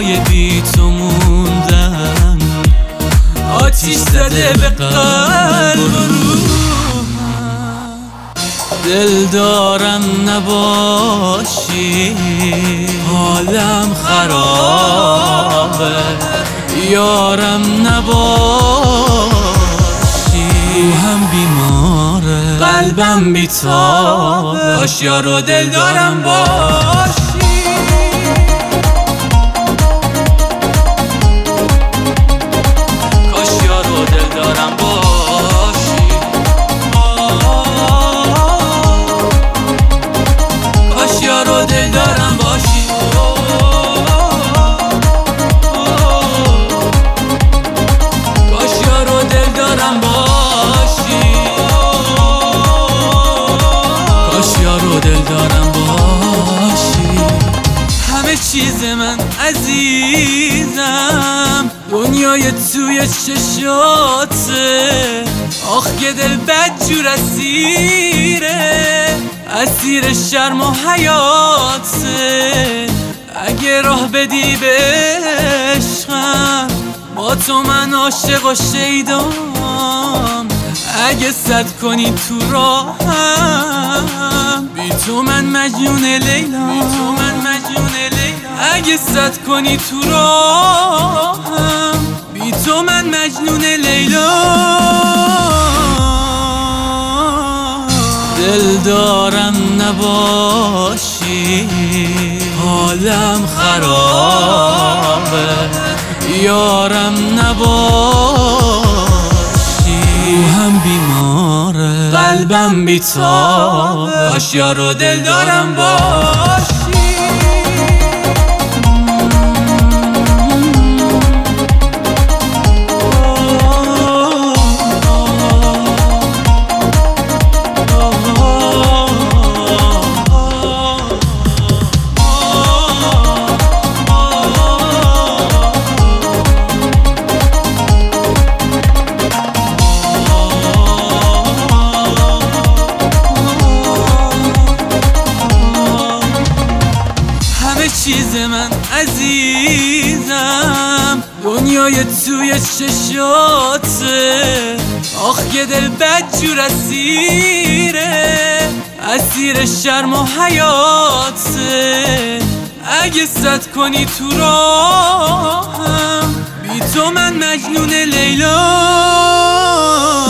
روزای بی تو موندن آتیش زده به قلب و روحم. دل دارم نباشی حالم خرابه، یارم نباشی روحم بیماره قلبم بیتابه. کاش یار و دل دارم باشی. کاش یار و دل دارم باشی. کاش یار و دل دارم باشی. کاش یار و دل دارم باشی. کاش یار و دل دارم باشی. همه چیز من عزیزم دنیای توی چشاته. آخ که دل بدجور اسیر شرم و حیاته. اگه راه بدی به عشقم با تو من عاشق و شیدام. اگه صد کنی تو راهم بی تو من مجنون لیلام. اگه صد کنی تو راهم بی تو من مجنون لیلام. دل دارم نباشی حالم خرابه، یارم نباشی روحم بیماره قلبم بیتابه. کاش یار و دل دارم باشی. چیز من عزیزم دنیای توی چشاته. آخ که دل بدجور اسیر شرم و حیاته. اگه صد کنی تو راهم بی تو من مجنون لیلام.